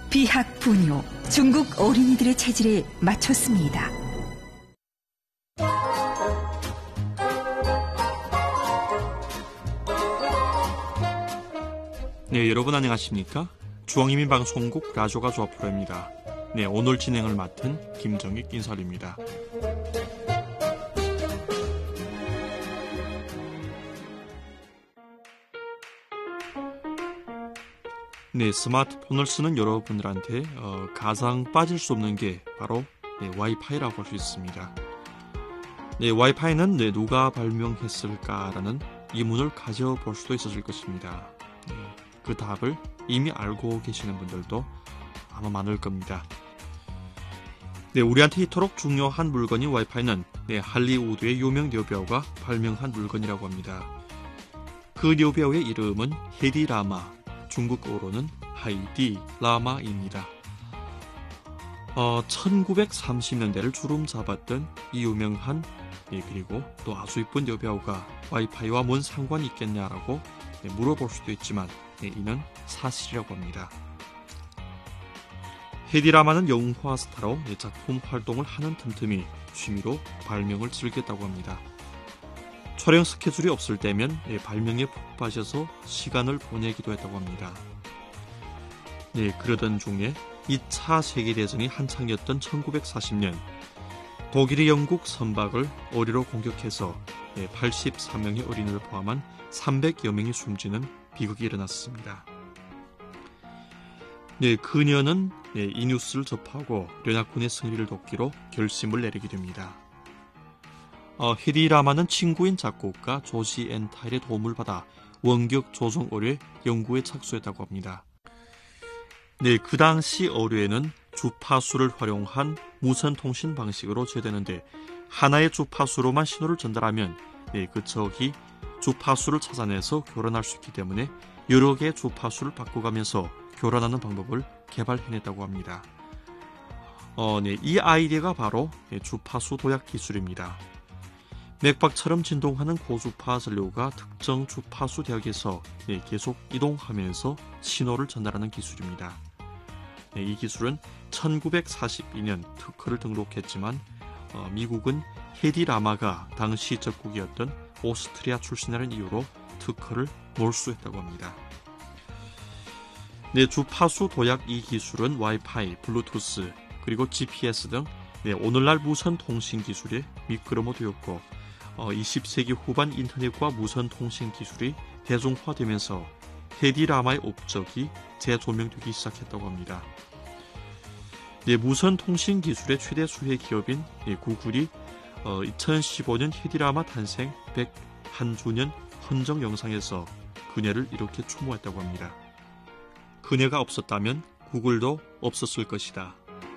비학 분요, 중국 어린이들의 체질에 맞췄습니다. 네, 여러분 안녕하십니까? 중앙인민방송국 라디오가족 앞으로입니다. 네, 오늘 진행을 맡은 김정익 인사드립니다. 네, 스마트폰을 쓰는 여러분들한테 가장 빠질 수 없는 게 바로 와이파이라고 할 수 있습니다. 네, 와이파이는 누가 발명했을까라는 의문을 가져볼 수도 있었을 것입니다. 네, 그 답을 이미 알고 계시는 분들도 아마 많을 겁니다. 네, 우리한테 이토록 중요한 물건인 와이파이는 할리우드의 유명 여배우가 발명한 물건이라고 합니다. 그 여배우의 이름은 헤디 라마, 중국어로는 하이디 라마입니다. 1930년대를 주름 잡았던 이 유명한 그리고 또 아주 이쁜 여배우가 와이파이와 뭔 상관이 있겠냐라고 물어볼 수도 있지만 이는 사실이라고 합니다. 헤디 라마는 영화 스타로 작품 활동을 하는 틈틈이 취미로 발명을 즐겼다고 합니다. 촬영 스케줄이 없을 때면 발명에 푹 빠져서 시간을 보내기도 했다고 합니다. 네, 그러던 중에 2차 세계대전이 한창이었던 1940년 독일이 영국 선박을 어뢰로 공격해서 83명의 어린이를 포함한 300여 명이 숨지는 비극이 일어났습니다. 네, 그녀는 이 뉴스를 접하고 연합군의 승리를 돕기로 결심을 내리게 됩니다. 헤디 라마는 친구인 작곡가 조지 엔타일의 도움을 받아 원격 조종 어뢰 연구에 착수했다고 합니다. 네, 그 당시 어뢰에는 주파수를 활용한 무선 통신 방식으로 제되는데 하나의 주파수로만 신호를 전달하면 그 적이 주파수를 찾아내서 교란할 수 있기 때문에 여러 개의 주파수를 바꿔가면서 교란하는 방법을 개발해냈다고 합니다. 이 아이디어가 바로 주파수 도약 기술입니다. 맥박처럼 진동하는 고주파 전류가 특정 주파수 대역에서 계속 이동하면서 신호를 전달하는 기술입니다. 이 기술은 1942년 특허를 등록했지만 미국은 헤디 라마가 당시 적국이었던 오스트리아 출신이라는 이유로 특허를 몰수했다고 합니다. 주파수 도약 이 기술은 와이파이, 블루투스, 그리고 GPS 등 오늘날 무선 통신 기술에 미끄러워 되었고 20세기 후반 인터넷과 무선 통신 기술이 대중화되면서 헤디 라마의 업적이 재조명되기 시작했다고 합니다. 무선 통신 기술의 최대 수혜 기업인 구글이 2015년 헤디 라마 탄생 101주년 헌정 영상에서 그녀를 이렇게 추모했다고 합니다. 그녀가 없었다면 구글도 없었을 것이다.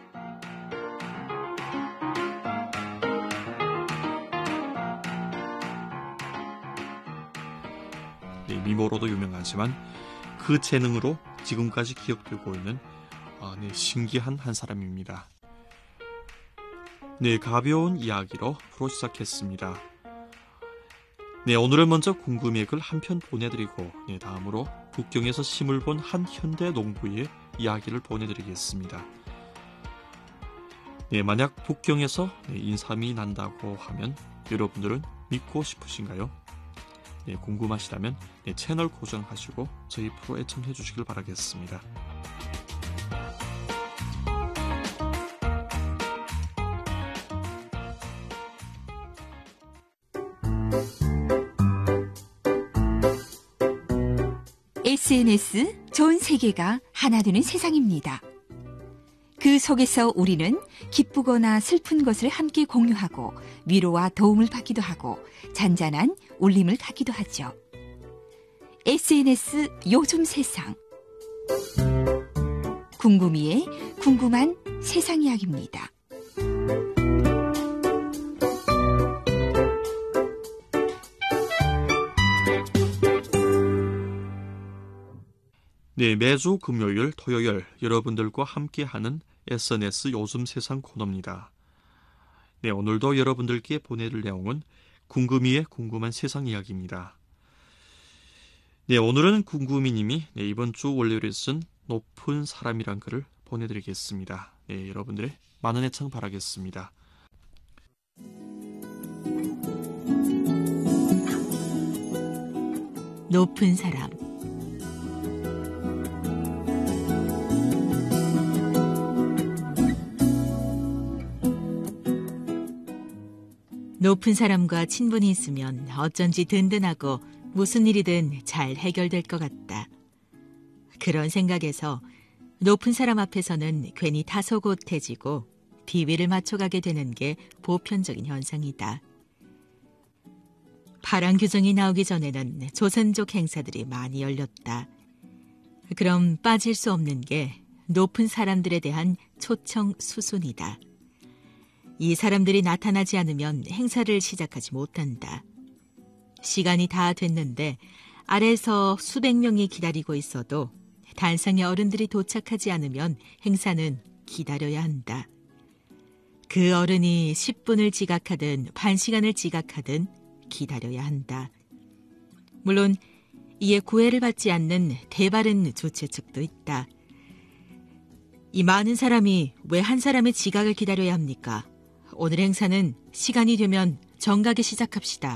미모로도 유명하지만 그 재능으로 지금까지 기억되고 있는 신기한 한 사람입니다. 가벼운 이야기로 프로 시작했습니다. 오늘은 먼저 궁금해 글 한 편 보내드리고 다음으로 북경에서 심을 본 한 현대 농부의 이야기를 보내드리겠습니다. 만약 북경에서 인삼이 난다고 하면 여러분들은 믿고 싶으신가요? 궁금하시다면 채널 고정하시고 저희 프로 애청해 주시길 바라겠습니다. SNS 전 세계가 하나 되는 세상입니다. 그 속에서 우리는 기쁘거나 슬픈 것을 함께 공유하고 위로와 도움을 받기도 하고 잔잔한 울림을 갖기도 하죠. SNS 요즘 세상. 궁금이의 궁금한 세상 이야기입니다. 매주 금요일, 토요일 여러분들과 함께하는 SNS 요즘 세상 코너입니다. 오늘도 여러분들께 보내드릴 내용은 궁금이의 궁금한 세상 이야기입니다. 오늘은 궁금이님이 이번 주 월요일에 쓴 높은 사람이란 글을 보내드리겠습니다. 여러분들의 많은 애청 바라겠습니다. 높은 사람. 높은 사람과 친분이 있으면 어쩐지 든든하고 무슨 일이든 잘 해결될 것 같다. 그런 생각에서 높은 사람 앞에서는 괜히 다소곳해지고 비위를 맞춰가게 되는 게 보편적인 현상이다. 파란 규정이 나오기 전에는 조선족 행사들이 많이 열렸다. 그럼 빠질 수 없는 게 높은 사람들에 대한 초청 수순이다. 이 사람들이 나타나지 않으면 행사를 시작하지 못한다. 시간이 다 됐는데 아래에서 수백 명이 기다리고 있어도 단상의 어른들이 도착하지 않으면 행사는 기다려야 한다. 그 어른이 10분을 지각하든 반 시간을 지각하든 기다려야 한다. 물론 이에 구애를 받지 않는 대바른 주최 측도 있다. 이 많은 사람이 왜 한 사람의 지각을 기다려야 합니까? 오늘 행사는 시간이 되면 정각에 시작합시다.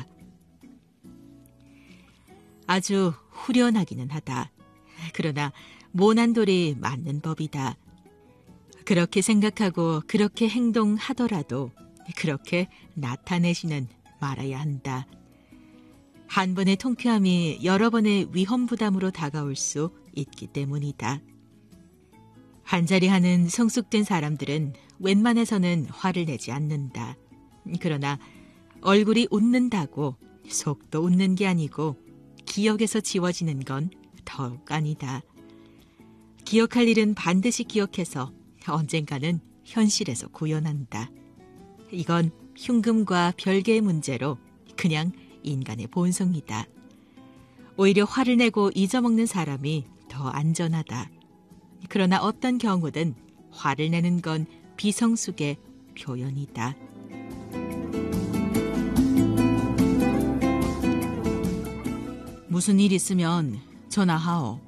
아주 후련하기는 하다. 그러나 모난 돌이 맞는 법이다. 그렇게 생각하고 그렇게 행동하더라도 그렇게 나타내지는 말아야 한다. 한 번의 통쾌함이 여러 번의 위험 부담으로 다가올 수 있기 때문이다. 한자리 하는 성숙된 사람들은 웬만해서는 화를 내지 않는다. 그러나 얼굴이 웃는다고 속도 웃는 게 아니고 기억에서 지워지는 건 더욱 아니다. 기억할 일은 반드시 기억해서 언젠가는 현실에서 구현한다. 이건 흉금과 별개의 문제로 그냥 인간의 본성이다. 오히려 화를 내고 잊어먹는 사람이 더 안전하다. 그러나 어떤 경우든 화를 내는 건 비성숙의 표현이다. 무슨 일 있으면 전화하오.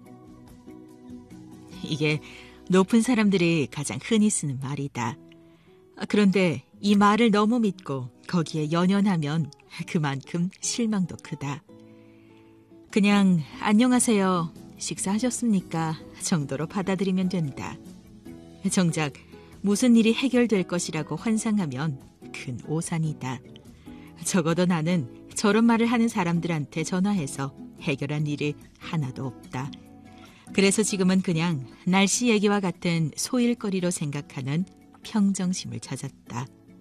이게 높은 사람들이 가장 흔히 쓰는 말이다. 그런데 이 말을 너무 믿고 거기에 연연하면 그만큼 실망도 크다. 그냥 안녕하세요, 식사하셨습니까? 정도로 받아들이면 된다. 정작 무슨 일이 해결될 것이라고 환상하면 큰 오산이다. 적어도 나는 저런 말을 하는 사람들한테 전화해서 해결한 일이 하나도 없다. 그래서 지금은 그냥 날씨 얘기와 같은 소일거리로 생각하는 평정심을 찾았다.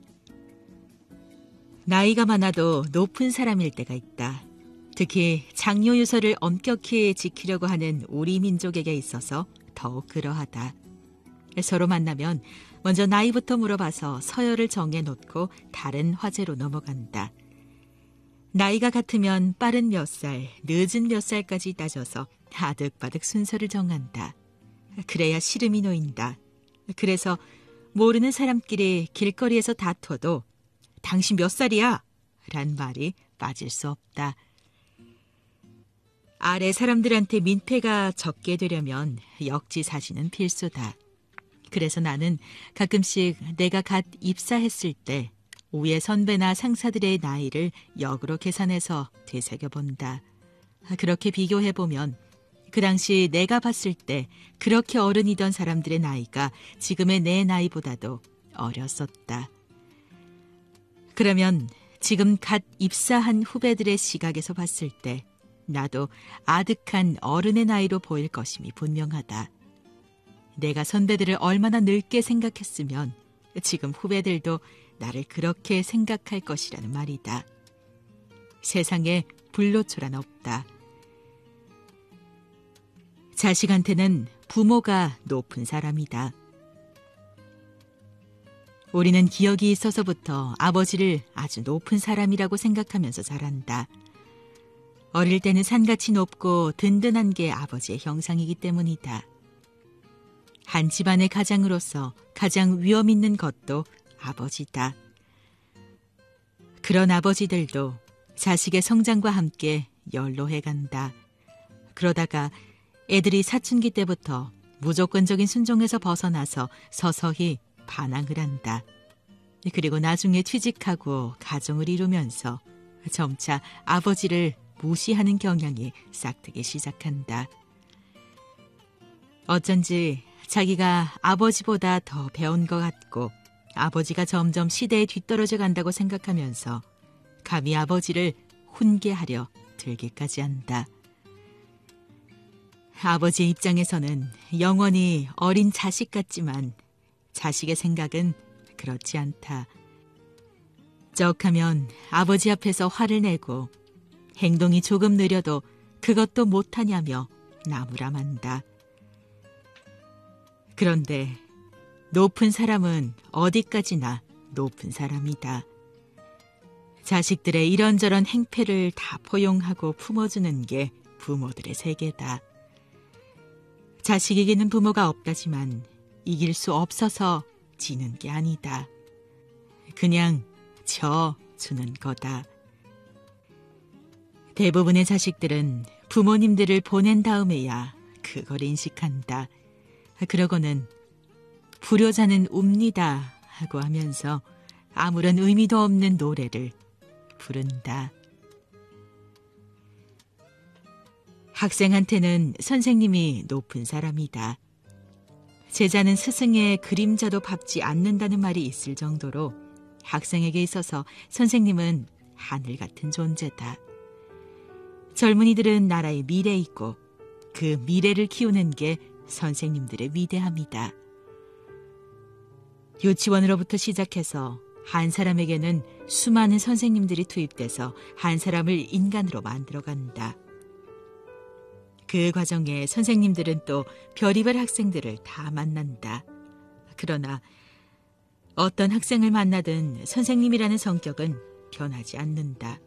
나이가 많아도 높은 사람일 때가 있다. 특히 장요유서를 엄격히 지키려고 하는 우리 민족에게 있어서 더욱 그러하다. 서로 만나면 먼저 나이부터 물어봐서 서열을 정해놓고 다른 화제로 넘어간다. 나이가 같으면 빠른 몇 살, 늦은 몇 살까지 따져서 아득바득 순서를 정한다. 그래야 시름이 놓인다. 그래서 모르는 사람끼리 길거리에서 다퉈도 당신 몇 살이야? 란 말이 빠질 수 없다. 아래 사람들한테 민폐가 적게 되려면 역지사지는 필수다. 그래서 나는 가끔씩 내가 갓 입사했을 때 위에 선배나 상사들의 나이를 역으로 계산해서 되새겨본다. 그렇게 비교해보면 그 당시 내가 봤을 때 그렇게 어른이던 사람들의 나이가 지금의 내 나이보다도 어렸었다. 그러면 지금 갓 입사한 후배들의 시각에서 봤을 때 나도 아득한 어른의 나이로 보일 것임이 분명하다. 내가 선배들을 얼마나 늙게 생각했으면 지금 후배들도 나를 그렇게 생각할 것이라는 말이다. 세상에 불로초란 없다. 자식한테는 부모가 높은 사람이다. 우리는 기억이 있어서부터 아버지를 아주 높은 사람이라고 생각하면서 자란다. 어릴 때는 산같이 높고 든든한 게 아버지의 형상이기 때문이다. 한 집안의 가장으로서 가장 위험 있는 것도 아버지다. 그런 아버지들도 자식의 성장과 함께 연로해간다. 그러다가 애들이 사춘기 때부터 무조건적인 순종에서 벗어나서 서서히 반항을 한다. 그리고 나중에 취직하고 가정을 이루면서 점차 아버지를 무시하는 경향이 싹트기 시작한다. 어쩐지 자기가 아버지보다 더 배운 것 같고 아버지가 점점 시대에 뒤떨어져 간다고 생각하면서 감히 아버지를 훈계하려 들기까지 한다. 아버지의 입장에서는 영원히 어린 자식 같지만 자식의 생각은 그렇지 않다. 쩍하면 아버지 앞에서 화를 내고 행동이 조금 느려도 그것도 못하냐며 나무라만다. 그런데 높은 사람은 어디까지나 높은 사람이다. 자식들의 이런저런 행패를 다 포용하고 품어주는 게 부모들의 세계다. 자식 이기는 부모가 없다지만 이길 수 없어서 지는 게 아니다. 그냥 져주는 거다. 대부분의 자식들은 부모님들을 보낸 다음에야 그걸 인식한다. 그러고는 불효자는 웁니다 하고 하면서 아무런 의미도 없는 노래를 부른다. 학생한테는 선생님이 높은 사람이다. 제자는 스승의 그림자도 밟지 않는다는 말이 있을 정도로 학생에게 있어서 선생님은 하늘 같은 존재다. 젊은이들은 나라의 미래이고 그 미래를 키우는 게 선생님들의 위대함이다. 유치원으로부터 시작해서 한 사람에게는 수많은 선생님들이 투입돼서 한 사람을 인간으로 만들어간다. 그 과정에 선생님들은 또 별의별 학생들을 다 만난다. 그러나 어떤 학생을 만나든 선생님이라는 성격은 변하지 않는다.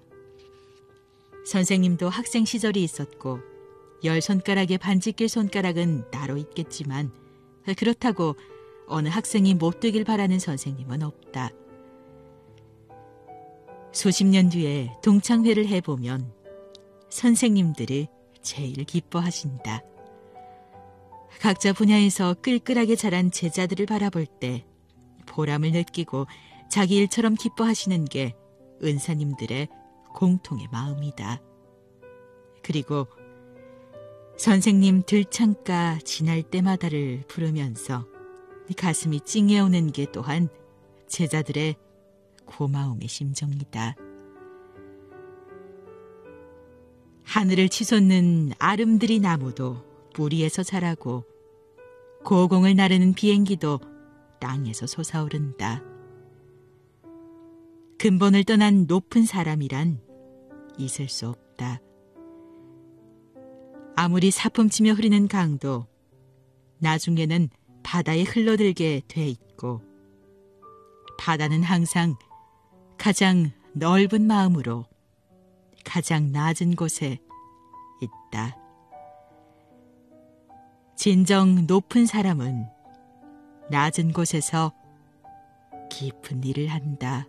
선생님도 학생 시절이 있었고 10손가락에 반지 낄 손가락은 따로 있겠지만 그렇다고 어느 학생이 못 되길 바라는 선생님은 없다. 수십 년 뒤에 동창회를 해보면 선생님들이 제일 기뻐하신다. 각자 분야에서 끌끌하게 자란 제자들을 바라볼 때 보람을 느끼고 자기 일처럼 기뻐하시는 게 은사님들의 공통의 마음이다. 그리고 선생님 들창가 지날 때마다를 부르면서 가슴이 찡해오는 게 또한 제자들의 고마움의 심정이다. 하늘을 치솟는 아름드리 나무도 뿌리에서 자라고 고공을 나르는 비행기도 땅에서 솟아오른다. 근본을 떠난 높은 사람이란 있을 수 없다. 아무리 사품치며 흐르는 강도 나중에는 바다에 흘러들게 돼 있고 바다는 항상 가장 넓은 마음으로 가장 낮은 곳에 있다. 진정 높은 사람은 낮은 곳에서 깊은 일을 한다.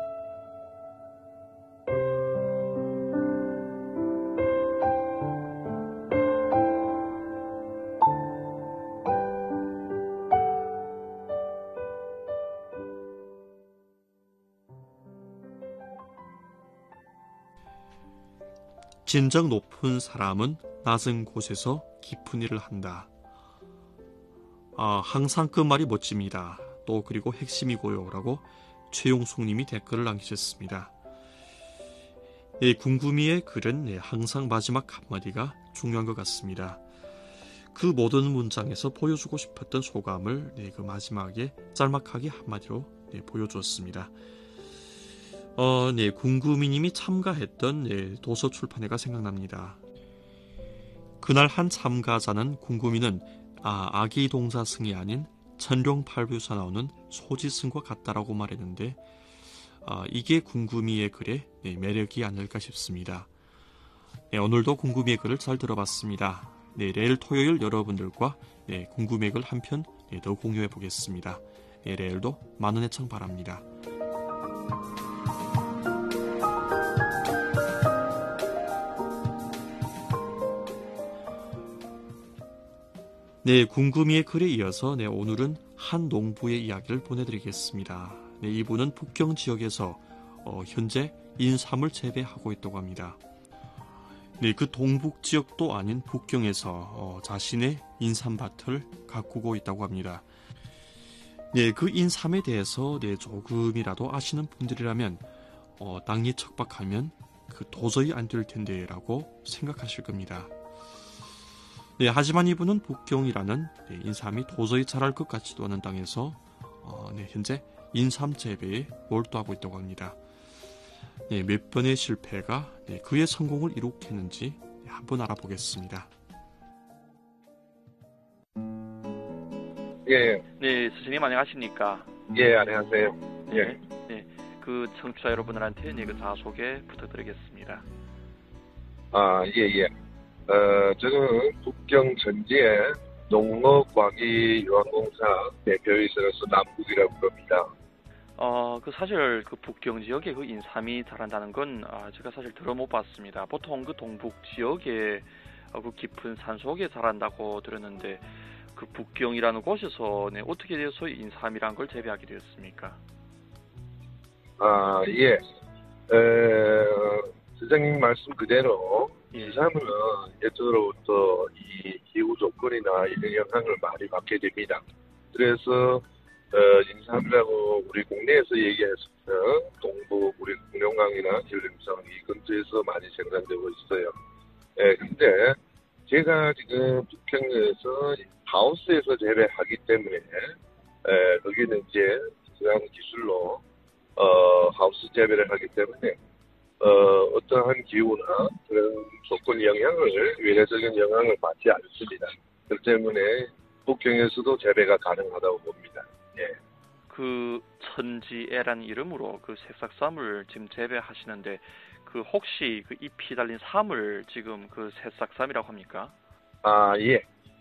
진정 높은 사람은 낮은 곳에서 깊은 일을 한다. 항상 그 말이 멋집니다. 또 그리고 핵심이고요 라고 최용숙님이 댓글을 남기셨습니다. 궁금이의 글은 항상 마지막 한마디가 중요한 것 같습니다. 그 모든 문장에서 보여주고 싶었던 소감을 그 마지막에 짤막하게 한마디로 보여주었습니다. 궁금이님이 참가했던 도서 출판회가 생각납니다. 그날 한 참가자는 궁금이는 아기 동자승이 아닌 천룡팔부유사 나오는 소지승과 같다라고 말했는데 이게 궁금이의 글의 매력이 아닐까 싶습니다. 오늘도 궁금이의 글을 잘 들어봤습니다. 내일 토요일 여러분들과 궁금이의 글 한 편 더 공유해 보겠습니다. 내일도 많은 애청 바랍니다. 네, 궁금이의 글에 이어서 오늘은 한 농부의 이야기를 보내드리겠습니다. 네, 이분은 북경 지역에서 현재 인삼을 재배하고 있다고 합니다. 네, 그 동북 지역도 아닌 북경에서 자신의 인삼밭을 가꾸고 있다고 합니다. 네, 그 인삼에 대해서 조금이라도 아시는 분들이라면 땅이 척박하면 도저히 안 될 텐데라고 생각하실 겁니다. 네, 하지만 이분은 북경이라는 인삼이 도저히 자랄 것 같지도 않은 땅에서 현재 인삼 재배에 몰두하고 있다고 합니다. 네, 몇 번의 실패가 그의 성공을 이룩했는지 한번 알아보겠습니다. 예, 네, 스승님 안녕하십니까? 예, 안녕하세요. 예. 네, 그 청취자 여러분들한테 그 자소개 부탁드리겠습니다. 예. 저는 북경 전지의 농업과기유한공사 대표이사로서 남북이라고 부릅니다. 사실 그 북경 지역에 그 인삼이 자란다는 건 제가 사실 들어 못 봤습니다. 보통 그 동북 지역에 그 깊은 산 속에 자란다고 들었는데 그 북경이라는 곳에서 어떻게 돼서 인삼이란 걸 재배하게 되었습니까? 예. 선생님 말씀 그대로 인삼은 예전으로부터 이 기후 조건이나 이런 영향을 많이 받게 됩니다. 그래서 인삼이라고 우리 국내에서 얘기했을 때 동북 우리 공룡강이나 신림성 이 근처에서 많이 생산되고 있어요. 근데 제가 지금 북경에서 하우스에서 재배하기 때문에 거기는 이제 그런 기술로 하우스 재배를 하기 때문에 어떠한 기후나 그런 조건 영향을 외래적인 영향을 받지 않습니다. 그렇기 때문에 북경에서도 재배가 가능하다고 봅니다. 예. 그 천지애라는 이름으로 그 새싹삼을 지금 재배하시는데 그 혹시 그 잎이 달린 삼을 지금 그 새싹삼이라고 합니까? 예.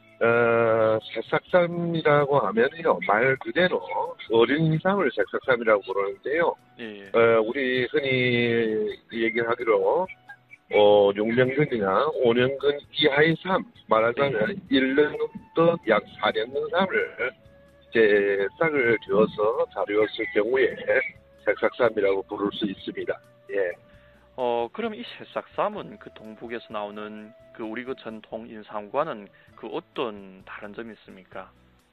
새싹삼이라고 하면요, 말 그대로 어린 삼을 새싹삼이라고 부르는데요. 예. 우리 흔히 얘기하기로 6년근이나 5년근 이하의 삼, 말하자면 1년부터 약 4년근 삼을 이제 싹을 쥐어서 자르었을 경우에 새싹삼이라고 부를 수 있습니다. 예. 그럼 이 새싹삼은 그 동북에서 나오는 그 우리 그 전통 인삼과는 그 어떤 다른 점이 있습니까?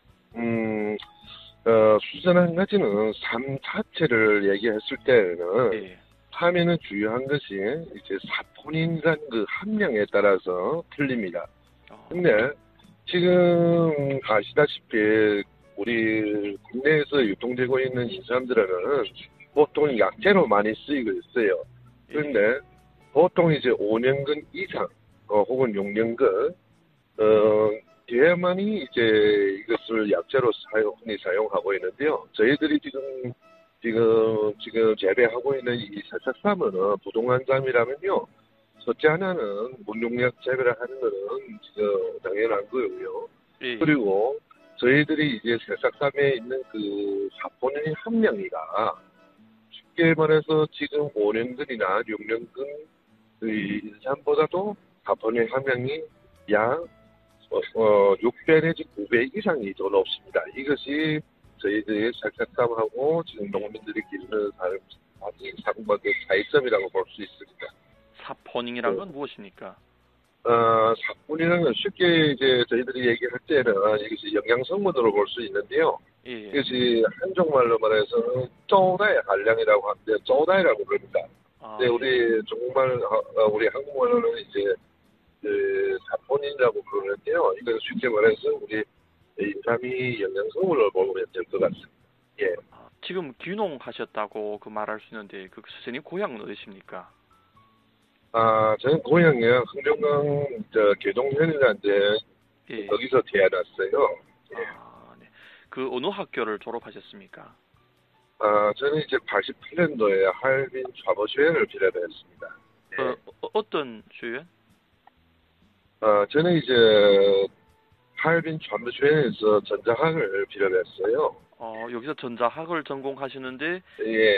수전 한 가지는 삶 자체를 얘기했을 때는 예. 삶에는 중요한 것이 이제 사포닌이라는 그 함량에 따라서 틀립니다. 근데 지금 아시다시피 우리 국내에서 유통되고 있는 인삼들은 보통 약재로 많이 쓰이고 있어요. 그런데 보통 이제 5년근 이상 혹은 6년근 뒤에만이 이제 이것을 약재로 흔히 사용하고 있는데요. 저희들이 지금 재배하고 있는 이 새싹삼은 부동안삼이라면요. 첫째 하나는 문용약 재배를 하는 것은 지금 당연한 거고요. 예. 그리고 저희들이 이제 새싹삼에 있는 그 사포닌의 함량이가 쉽게 말해서 지금 5년근이나 6년근 그 인삼보다도 사포닌 함량이 약 6배 내지 9배 이상이 더 높습니다. 이것이 저희들의 새싹삼하고 지금 농민들이 기르는 삼과의 차이점이라고 볼 수 있습니다. 사포닌이란 건 무엇입니까? 사포닌은 건 쉽게 이제 저희들이 얘기할 때는 이것이 영양성분으로 볼 수 있는데요. 예. 이것이 한국말로 말해서 쪼다의 한량이라고 하는데 쪼다이라고 부릅니다. 근데 우리 중국말, 우리 한국말로는 이제 그 사포닌이라고 부르는데요. 이건 쉽게 말해서 우리 인삼이 영양성분을 보면 될 것 같습니다. 예. 지금 귀농하셨다고 그 말할 수 있는데 그 선생님 고향은 어디십니까? 저는 고향이 흥정강 계동현이라는데 예. 거기서 태어났어요. 예. 네. 그 어느 학교를 졸업하셨습니까? 저는 이제 88년도에 하얼빈 좌보주연을 비례했습니다. 예. 어떤 주연? 저는 이제 하얼빈 좌보주연에서 전자학을 비례했어요. 여기서 전자학을 전공하시는데 예.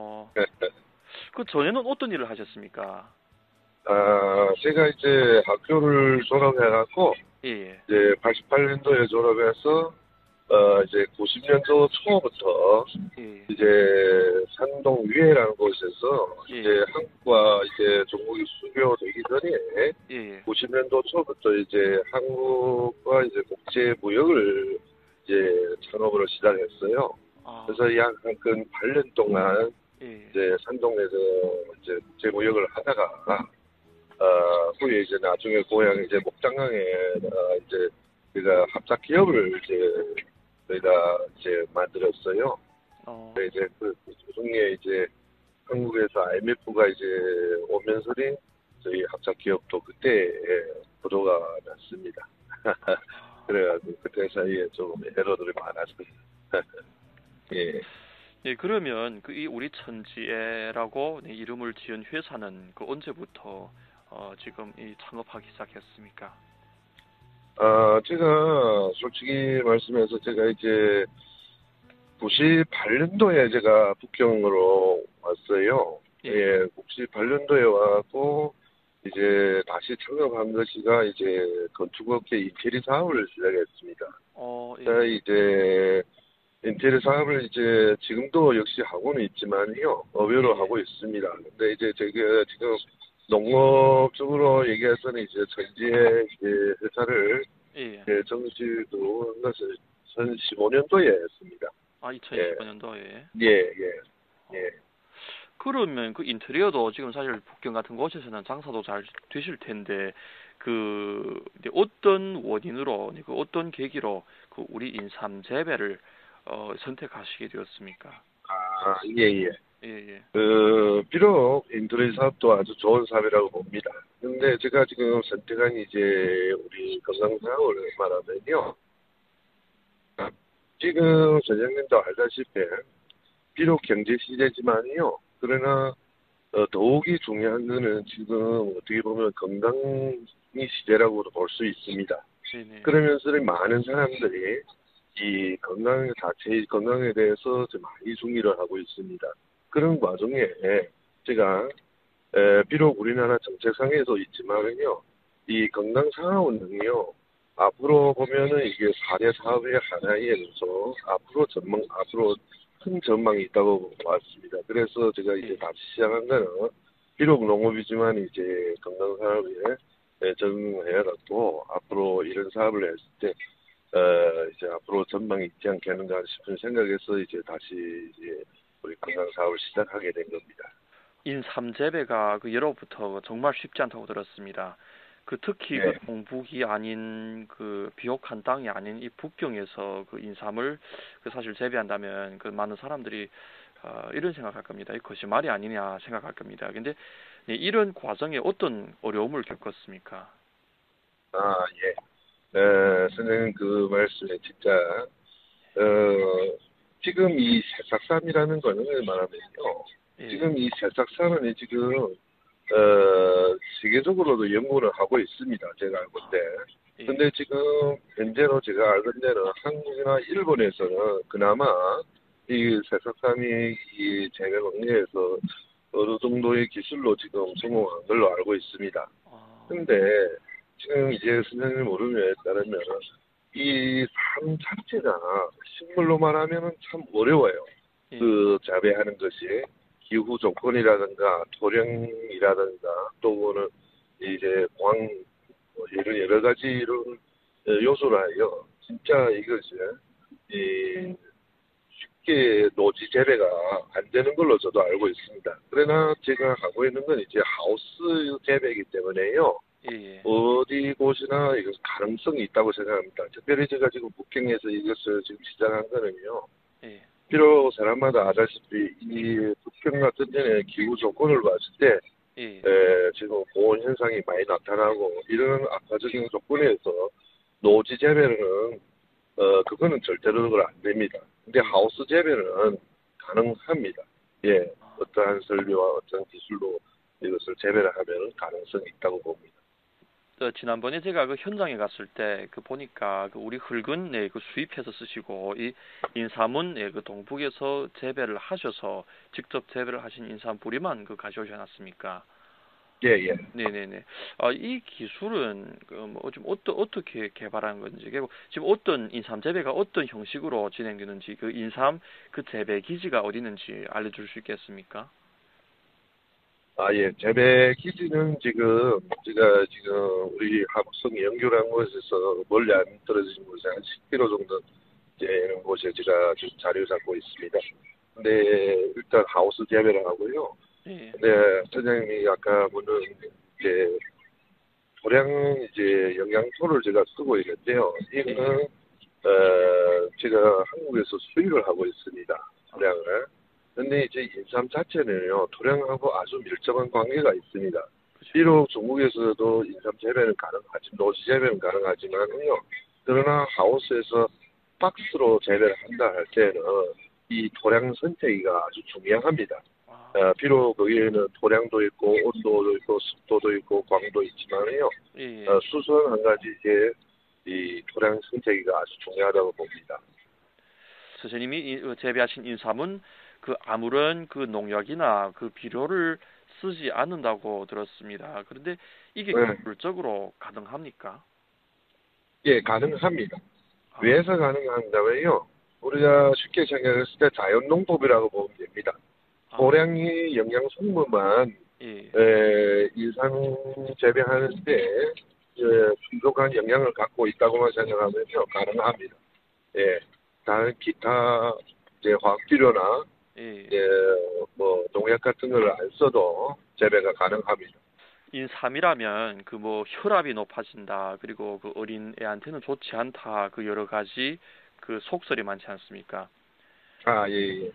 그 전에는 어떤 일을 하셨습니까? 제가 이제 학교를 졸업해갖고 예, 예. 이제 88년도에 졸업해서 이제 90년도 초부터 예, 이제 산동 위해라는 곳에서 예. 이제 한국과 이제 중국이 수교되기 전에 예, 예. 90년도 초부터 이제 한국과 이제 국제 무역을 이제 창업으로 시작했어요. 아, 그래서 약 한 8년 동안 예. 이제 산동에서 이제 국제 무역을 하다가 후에 이제 나중에 고향 이제 목장강에 이제 우리가 합작 기업을 이제 저희가 이제 만들었어요. 이제 그 중에 이제 한국에서 IMF가 이제 오면서는 저희 합작 기업도 그때 보도가 났습니다. 그래가지고 그때 사이에 좀 에러들이 많았어요. 예. 예, 그러면 이 우리 천지애라고 이름을 지은 회사는 그 언제부터 지금 이 창업하기 시작했습니까? 제가 솔직히 말씀해서 제가 이제 98년도에 제가 북경으로 왔어요. 예, 98년도에 와고 이제 다시 창업한 것이가 이제 건축업계 인테리어 사업을 시작했습니다. 예. 제가 이제 인테리어 사업을 이제 지금도 역시 하고는 있지만요, 업여로 하고 있습니다. 근데 이제 제가 지금 농업 쪽으로 얘기해서는 이제 천지의 회사를 정식 들어온 것을 2015년도에 했습니다. 2015년도에. 예. 그러면 그 인테리어도 지금 사실 북경 같은 곳에서는 장사도 잘 되실 텐데 이제 어떤 원인으로 그 어떤 계기로 그 우리 인삼 재배를 선택하시게 되었습니까? 예. 예. 비록 인테리어 사업도 아주 좋은 사업이라고 봅니다. 근데 제가 지금 선택한 이제 우리 건강사업을 말하면요. 지금 선생님도 알다시피 비록 경제 시대지만요. 그러나 더욱이 중요한 거는 지금 어떻게 보면 건강이 시대라고도 볼 수 있습니다. 네네. 그러면서 많은 사람들이 이 건강에 대해서 좀 많이 중의를 하고 있습니다. 그런 과정에 제가 비록 우리나라 정책상에도 있지만은요, 이 건강상하원은요, 앞으로 보면은 이게 4대 사업의 하나에서 앞으로 큰 전망이 있다고 봤습니다. 그래서 제가 이제 다시 시작한 거는 비록 농업이지만 이제 건강사업에 적응해갖고 앞으로 이런 사업을 했을 때 이제 앞으로 전망이 있지 않겠는가 싶은 생각에서 이제 다시 이제 우리 건강사업을 시작하게 된 겁니다. 인삼 재배가 그 예로부터 정말 쉽지 않다고 들었습니다. 특히 그 동북이 아닌 그 비옥한 땅이 아닌 이 북경에서 그 인삼을 사실 재배한다면 그 많은 사람들이 이런 생각할 겁니다. 이 거짓말이 아니냐 생각할 겁니다. 근데 이런 과정에 어떤 어려움을 겪었습니까? 선생님 그 말씀에 진짜 지금 이 새싹삼이라는 거는 말하면요. 지금 이 새싹삼은 지금 세계적으로도 연구를 하고 있습니다. 제가 알고 때. 근데 지금 현재로 제가 알건대는 한국이나 일본에서는 그나마 이 새싹삼이 이 재배 방류에서 어느 정도의 기술로 지금 성공한 걸로 알고 있습니다. 근데 지금 이제 선생님 모르면 따르면 이 삶 자체가 식물로 말하면 참 어려워요. 그 재배하는 것이 기후 조건이라든가 토량이라든가 또는 이제 이런 여러 가지 이런 요소를 하여 진짜 이것이 쉽게 노지 재배가 안 되는 걸로 저도 알고 있습니다. 그러나 제가 하고 있는 건 이제 하우스 재배이기 때문에요. 어디 곳이나 이것 가능성이 있다고 생각합니다. 특별히 제가 지금 북경에서 이것을 지금 시작한 거는요. 비록 사람마다 아다시피 이 북경 같은 데는 기후 조건을 봤을 때 지금 고온 현상이 많이 나타나고 이런 악화적인 조건에서 노지 재배는 그거는 절대로 안 됩니다. 근데 하우스 재배는 가능합니다. 어떠한 설비와 어떤 기술로 이것을 재배를 하면 가능성이 있다고 봅니다. 지난번에 제가 그 현장에 갔을 때 보니까 우리 흙은 수입해서 쓰시고 이 인삼은 그 동북에서 재배를 하셔서 직접 재배를 하신 인삼 뿌리만 가져오지 않았습니까? 예, 예. 네네네. 이 기술은 좀 어떻게 개발한 건지, 그리고 지금 어떤 인삼 재배가 어떤 형식으로 진행되는지, 그 인삼 그 재배 기지가 어디 있는지 알려줄 수 있겠습니까? 예. 재배 기지는 지금 제가 지금 우리 합성 연구연구소에서 멀리 안 떨어진 곳에 한 10km 정도 되는 곳에 제가 지금 자리를 잡고 있습니다. 근데 일단 하우스 재배를 하고요. 예. 근데 선생님이 아까 보는 이제 토량 이제 영양소를 제가 쓰고 있는데요. 이거는 제가 한국에서 수입을 하고 있습니다. 토량을. 근데 이제 인삼 자체는요, 토량하고 아주 밀접한 관계가 있습니다. 비록 중국에서도 인삼 재배는 가능하지만, 노지 재배는 가능하지만요, 그러나 하우스에서 박스로 재배를 한다 할 때는 이 토량 선택이가 아주 중요합니다. 비록 거기에는 토량도 있고, 온도도 있고, 습도도 있고, 광도 있지만요, 예. 수선 한 가지 이제 이 토량 선택이가 아주 중요하다고 봅니다. 선생님이 재배하신 인삼은 그 아무런 그 농약이나 그 비료를 쓰지 않는다고 들었습니다. 그런데 이게 네. 기술적으로 가능합니까? 예, 가능합니다. 왜서 가능한다면요, 우리가 쉽게 생각했을 때 자연농법이라고 보면 됩니다. 토량의 영양 성분만 인삼 재배하는데 풍족한 영양을 갖고 있다고만 생각하면요, 가능합니다. 예, 다른 기타 이제 화학비료나 뭐 농약 같은 걸 안 써도 재배가 가능합니다. 인삼이라면 그 뭐 혈압이 높아진다, 그리고 그 어린 애한테는 좋지 않다, 그 여러 가지 그 속설이 많지 않습니까? 예.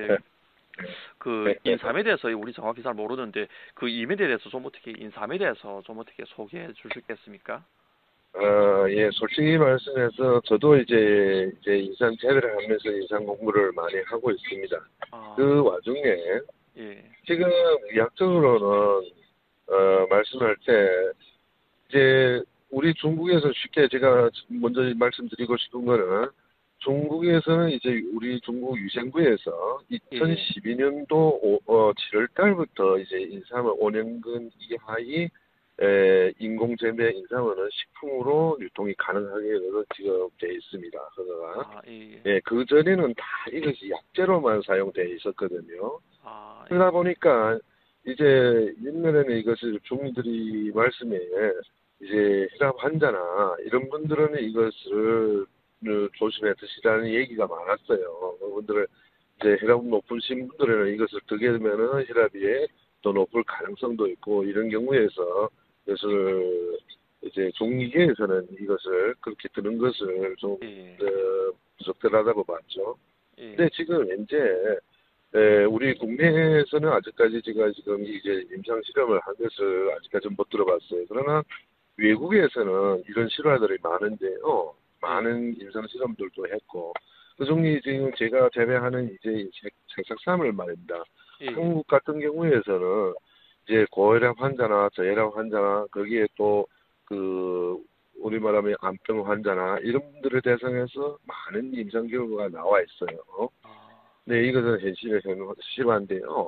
그 인삼에 대해서 우리 정확히 잘 모르는데 그 임에 대해서 좀 어떻게 인삼에 대해서 좀 어떻게 소개해 줄 수 있겠습니까? 예, 솔직히 말씀해서 저도 이제 인삼 재배를 하면서 인삼 공부를 많이 하고 있습니다. 그 와중에 지금 의학적으로는 말씀할 때 이제 우리 중국에서 쉽게 제가 먼저 말씀드리고 싶은 거는 중국에서는 이제 우리 중국 위생부에서 2012년도 7월 달부터 이제 인삼을 5년근 이하의 인공재배 인삼은 식품으로 유통이 가능하게 지금 돼 있습니다. 허가가. 예, 그 전에는 다 이것이 약재로만 사용돼 있었거든요. 그러다 보니까 이제 옛날에는 이것을 중국들이 말씀에 이제 혈압 환자나 이런 분들은 이것을 조심해 드시라는 얘기가 많았어요. 그분들은 이제 혈압 높으신 분들은 이것을 드게 되면은 혈압이 더 높을 가능성도 있고 이런 경우에서 이것을 이제 종이계에서는 이것을 그렇게 드는 것을 좀 부적절하다고 봤죠. 근데 지금 현재 우리 국내에서는 아직까지 제가 지금 이제 임상 실험을 한 것을 아직까지 못 들어봤어요. 그러나 외국에서는 이런 실화들이 많은데요. 많은 임상 실험들도 했고 그중에 지금 제가 재배하는 이제 색삭삼을 말입니다. 한국 같은 경우에서는 이제 고혈압 환자나 저혈압 환자나 거기에 또 그 우리 말하면 암병 환자나 이런 분들을 대상해서 많은 임상 결과가 나와 있어요. 네, 이것은 현실의 실화인데요.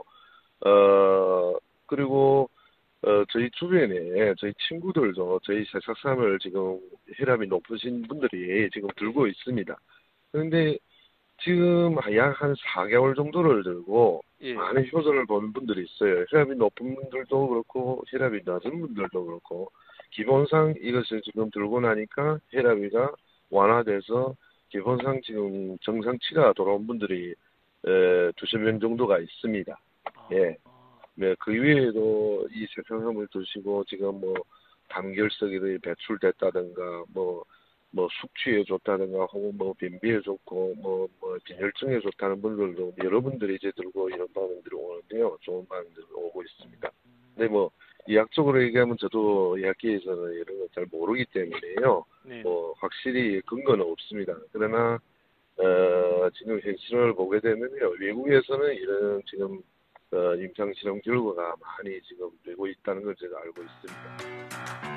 그리고 저희 주변에 저희 친구들도 저희 색삭삼을 지금 혈압이 높으신 분들이 지금 들고 있습니다. 그런데 지금 약 한 4개월 정도를 들고 많은 효과를 보는 분들이 있어요. 혈압이 높은 분들도 그렇고 혈압이 낮은 분들도 그렇고 기본상 이것을 지금 들고 나니까 혈압이가 완화돼서 기본상 지금 정상치가 돌아온 분들이 두세 명 정도가 있습니다. 예. 네, 그 외에도 이 색상삼을 드시고 지금 뭐 담결석이 배출됐다든가 뭐 숙취에 좋다든가 혹은 뭐 변비에 좋고 뭐 빈혈증에 좋다는 분들도 여러분들이 이제 들고 이런 반응들이 오는데요. 좋은 반응들이 오고 있습니다. 근데 뭐 의학적으로 얘기하면 저도 의학계에서는 이런 걸 잘 모르기 때문에요. 뭐 확실히 근거는 없습니다. 그러나 지금 현실을 보게 되면요. 외국에서는 이런 지금 임상 실험 결과가 많이 지금 되고 있다는 걸 제가 알고 있습니다.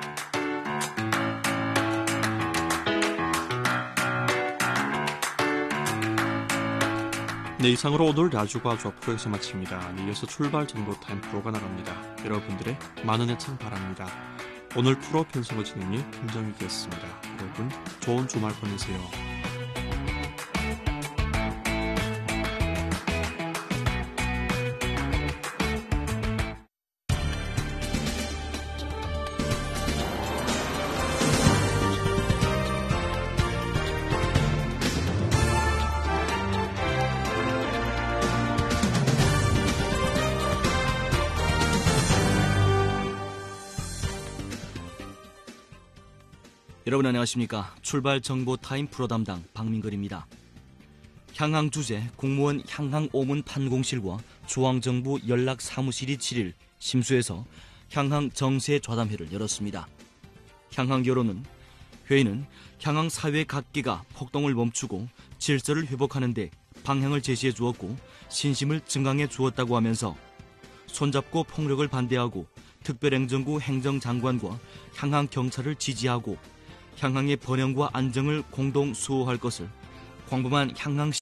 네, 이상으로 오늘 라주가 조합 여기서 마칩니다. 이어서 출발 정보 타임 프로가 나갑니다. 여러분들의 많은 애청 바랍니다. 오늘 프로 편성의 진행이 김정익이었습니다. 여러분 좋은 주말 보내세요. 여러분 안녕하십니까. 출발 정보 타임 프로 담당 박민걸입니다. 향항 주재 공무원 향항 오문 판공실과 중앙정부 연락사무실이 7일 심수에서 향항 정세 좌담회를 열었습니다. 향항 여론은 회의는 향항 사회 각계가 폭동을 멈추고 질서를 회복하는 데 방향을 제시해 주었고 신심을 증강해 주었다고 하면서 손잡고 폭력을 반대하고 특별행정구 행정장관과 향항 경찰을 지지하고 향항의 번영과 안정을 공동 수호할 것을 광범한 향항